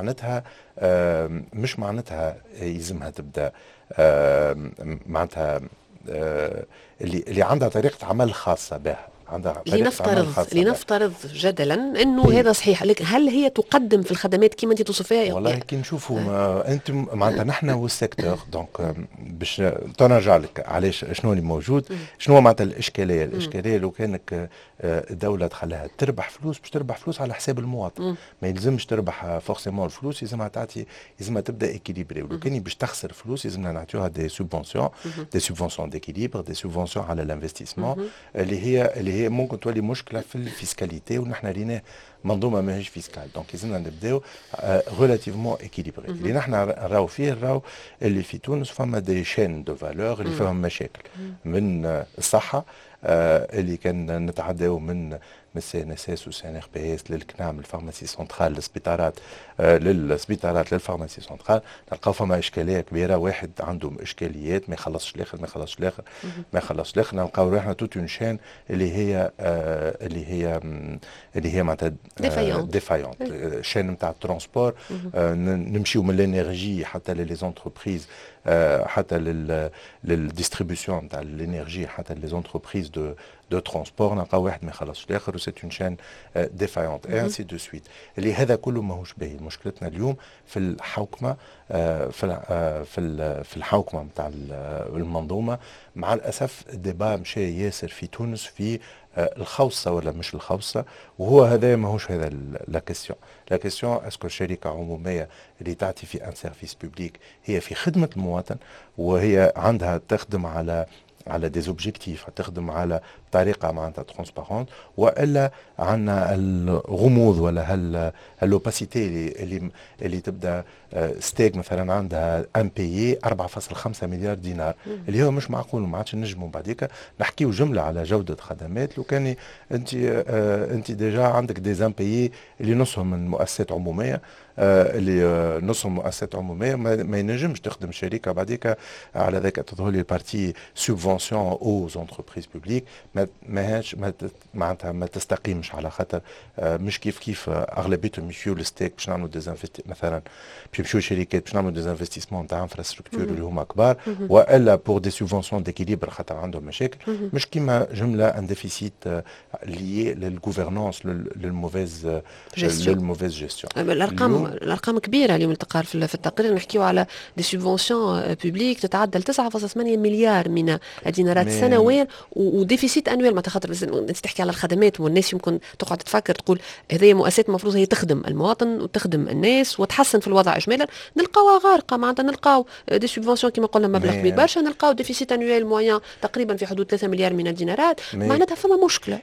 مش معناتها يلزمها تبدا معناتها اللي عندها طريقه عمل خاصه بها، لنفترض جدلا انه هذا صحيح، لكن هل هي تقدم في الخدمات كما انت توصفيها؟ والله كي نشوفوا انتم معناتها نحن والسيكتور دونك باش تنرجع لك علاش شنو اللي موجود، شنو معناتها الاشكاليه لو كانك الدوله تخليها تربح فلوس باش تربح فلوس على حساب المواطن، ما يلزمش تربح فورسيمون الفلوس، يلزمها تبدا ايكيليبري. ولو كان باش تخسر فلوس يلزمنا نعطيوها دي سوبفونسيون ديكيليبر، دي سوبفونسيون على الانفستيسمون اللي هي ممكن تولي مشكله في الفيسكاليتي، ونحن ريناه منظومه ماهيش فيسكال، دونك لازمنا نبداو ريلاتيفمون ايكيليبري. اللي نحن نراو فيه اللي في تونس فما دي شين دو فالور اللي فيهم مشاكل، من الصحه اللي كان نتعداو من السي ان اس اس والسي ان ار بي اس للكنام الفارماسي سنترال للسبيطارات للفارماسي سنترال، نلقاو فما اشكاليه كبيره، واحد عنده اشكاليات ما يخلصش الاخر نلقاو روحنا توت اون شين اللي هي معناتها ديفايونت. الشين نتاع الترونسبور، نمشيو من الانرجي حتى لي زونتربريز، حتى للديستريبيسيون نتاع الانرجي، حتى لي زونتربريز دو ترونسبور، نلقاو واحد ما يخلصش الاخر، وسي اون شين ديفايونت اي انسي دو سويت. اللي هذا كله ماهوش باهي. مشكلتنا اليوم في الحوكمه، في الحوكمه نتاع المنظومه. مع الاسف الديبا مشى ياسر في تونس في الخوصه ولا مش الخوصه، وهو هذا ماهوش هذا لا كيسيون. لا كيسيون اسكو شركه عموميه اللي تعطي في ان سيرفيس بوبليك هي في خدمه المواطن، وهي عندها تخدم على دي زوبجيكتيف، تخدم على طريقه معناتها ترونسبارونت، والا عندنا الغموض ولا اللوباسيتي اللي تبدا ستيك مثلا عندها ان بيي 4.5 مليار دينار، اللي هو مش معقول. ما عادش نجموا بعديك نحكيو جمله على جوده خدمات لو كان انت ديجا عندك دي ان بيي اللي نصهم من مؤسسات عموميه، اللي نصهم مؤسسات عموميه. ما ينجمش تخدم شركه بعديك على ذاك تظهر لي البارتي سوبفونسيون او زونتربريز بوبليك ماهاش معناتها ما تستقيمش، على خاطر مش كيف اغلبيتهم يمشيو للستيك باش نعملوا مثلا باش يمشيو شركات باش نعملوا ديزانفستيسمون تاع انفراستركتور اللي هما كبار، والا بور دي سوبفونسيون ديكيليبر خاطر عندهم مشاكل، مش كيما جمله ان ديفيسيت لي للغوفرنونس للموفيز جيستيون. الارقام كبيره اليوم التقار في التقرير، نحكيو على دي سوبفونسيون بوبليك تتعدى 9.8 مليار من الدينارات سنويا، وديفيسيت انويل. ما خاطر انت تحكي على الخدمات، والناس يمكن تقعد تفكر تقول هذه مؤسسات المفروض هي تخدم المواطن وتخدم الناس وتحسن في الوضع اجمالا، نلقاوها غارقه. معناتها نلقاو دي سوبفونسيون كما قلنا مبلغ كبير برشا، نلقاو ديفيسيت انويل موين تقريبا في حدود 3 مليار من الدينارات. معناتها فما مشكله.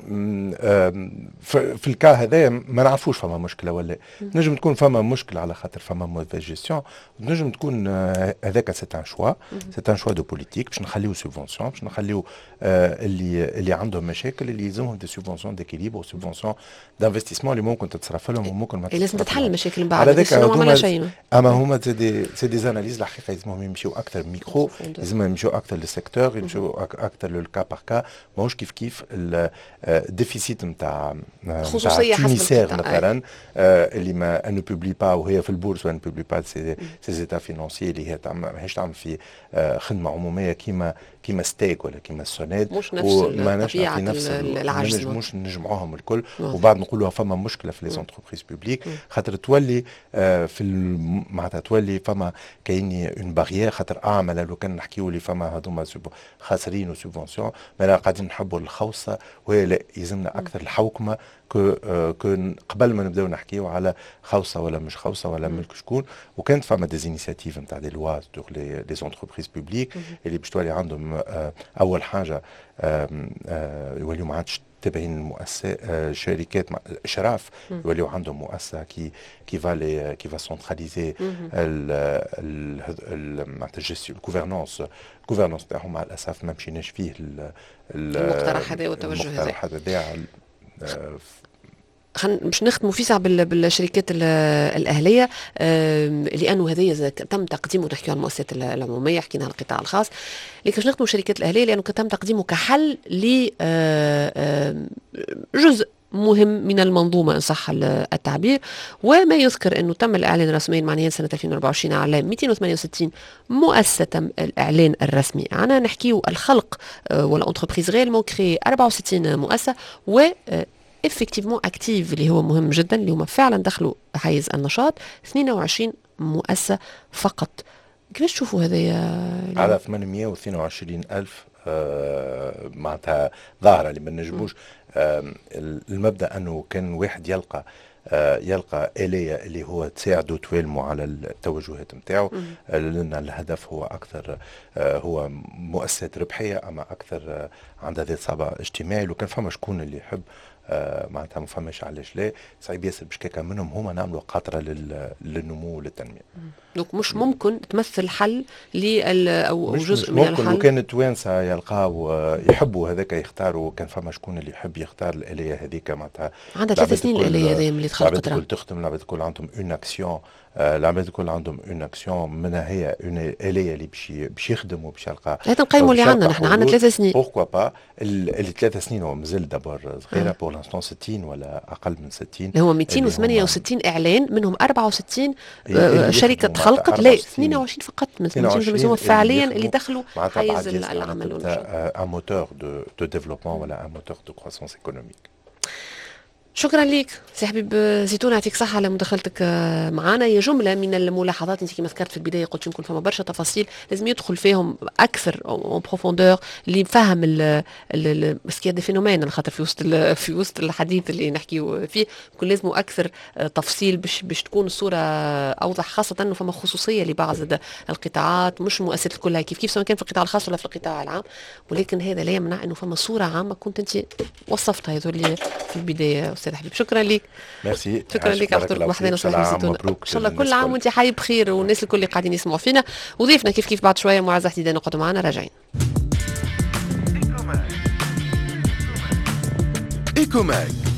في الكا هذا ما نعرفوش فما مشكله ولا نجم تكون فما مشكله على خاطر فما موفيز جيستيون، نجم تكون هذاك سي ان شوا دو بوليتيك باش نخليو سوبفونسيون، باش نخليو اللي عندهم مشاكل اللي يلزمهم دي سوبفونسيون ديكيليبر وسوبفونسيون دانفستيسمون اللي ممكن تتصرف لهم وممكن ما لازم تتحل المشاكل من بعد. على ذاك ما شيء. اما هما سي دي اناليز الحقيقه لازمهم يمشيو اكثر ميكرو، لازم يمشيو اكثر للسيكتور، يمشيو اكثر للكا بار كا. ماهوش كيف الديفيسيت نتاع خصوصيه حسب مثلا اللي ما ان بوبلي با وهي في البورصه وان بوبلي با سي زيتا فينانسي اللي هي ماهيش تعمل في خدمه عموميه كيما ستيك ولا كيما السوناد، مش نفس العجز، مش نجمعوهم الكل. وبعد نقولوا فما مشكله في لي زونتربريز بوبليك خاطر تولي معناتها تولي فما كاين اون باريير، خاطر اعمل لو كان نحكيو لي فما هذوما خاسرين وسوبفونسيون، ما قاعدين نحبوا الخوصه، وهي لا يلزمنا اكثر الحوكمه قبل ما نبداو نحكيو على خوصه ولا مش خوصه ولا ملك شكون. وكانت فما دي انيشيتيف نتاع دي لوا دور لي زونتربريز بوبليك اللي باش تولي عندهم اول حاجه يوليو ما عادش تابعين المؤسسات شركات اشراف، يوليو عندهم مؤسسه كي فا سنتراليزي معناتها الجيستيون الغوفرنونس تاعهم. مع الاسف ما مشيناش فيه المقترح هذا والتوجه هذا. باش نختموا في ساعه بالشركات الاهليه، لانه هذه تم تقديمه، نحكي عن المؤسسات العموميه، حكينا عن القطاع الخاص، لكن باش نختموا الشركات الاهليه لانه تم تقديمه كحل لجزء مهم من المنظومة إن صح التعبير. وما يذكر أنه تم الإعلان رسميا معناها سنة 2024 على 268 مؤسسة. تم الإعلان الرسمي عنها، نحكيه الخلق ولا أنتربريز غير كري 64 مؤسسة و effectivement active اللي هو مهم جدا، اللي هم فعلا دخلوا حيز النشاط 22 مؤسسة فقط. كيفاش تشوفوا هذا على 822 ألف معناتها ظاهرة اللي ما نجموش. المبدأ أنه كان واحد يلقى آلية اللي هو تساعده توالمه على التوجهات نتاعو، لأن الهدف هو أكثر هو مؤسسات ربحية، أما أكثر عندها ذات صبع اجتماعي. لو كان فما شكون اللي يحب معناتها ما فماش علاش لا، صعيب ياسر باش كيكا منهم هما نعملوا قطره للنمو وللتنميه. دونك مش ممكن تمثل حل او جزء من الحل. ممكن لو كان التوانسه يلقاو يحبوا هذاك يختاروا، كان فما شكون اللي يحب يختار الاليه هذيك معناتها عندها 3 سنين الاليه هذه اللي تخلقت الكل تخدم، العباد الكل عندهم اون اكسيون، العباد الكل عندهم اون اكسيون منها هي اون اليه اللي باش يخدموا باش يلقى. هذا نقيموا اللي عندنا نحن عندنا 3 سنين. بوركوا با ال3 سنين هو مازال دابور صغيره بور بور لانستون 60 ولا اقل من 60 اللي هو 268 اعلان، منهم 64 شركه خلقت، لا 22 فقط من 22 فعليا اللي دخلوا حيز العمل والنشاط. ان موتور دو ديفلوبمون ولا ان موتور دو كروسونس ايكونوميك. شكرا لك سي حبيب زيتون، يعطيك صحة على مداخلتك معنا. هي جملة من الملاحظات، انت كما ذكرت في البداية قلت يمكن فما برشا تفاصيل لازم يدخل فيهم أكثر اون بروفوندور اللي يفهم سكي دي فينومين، على خاطر في وسط الحديث اللي نحكيو فيه يكون لازم أكثر تفصيل باش تكون الصورة أوضح، خاصة أنه فما خصوصية لبعض القطاعات، مش المؤسسات كلها كيف سواء كان في القطاع الخاص ولا في القطاع العام، ولكن هذا لا يمنع أنه فما صورة عامة كنت انت وصفتها هذول في البداية. استاذ حبيب شكرا لك. ميرسي. شكرا لك على حضورك وحدنا صاحب الزيتون. ان شاء الله كل عام وانت حي بخير والناس الكل اللي قاعدين يسمعوا فينا، وضيفنا كيف بعد شويه معز حديدان نقعدوا معنا راجعين. إيكوماك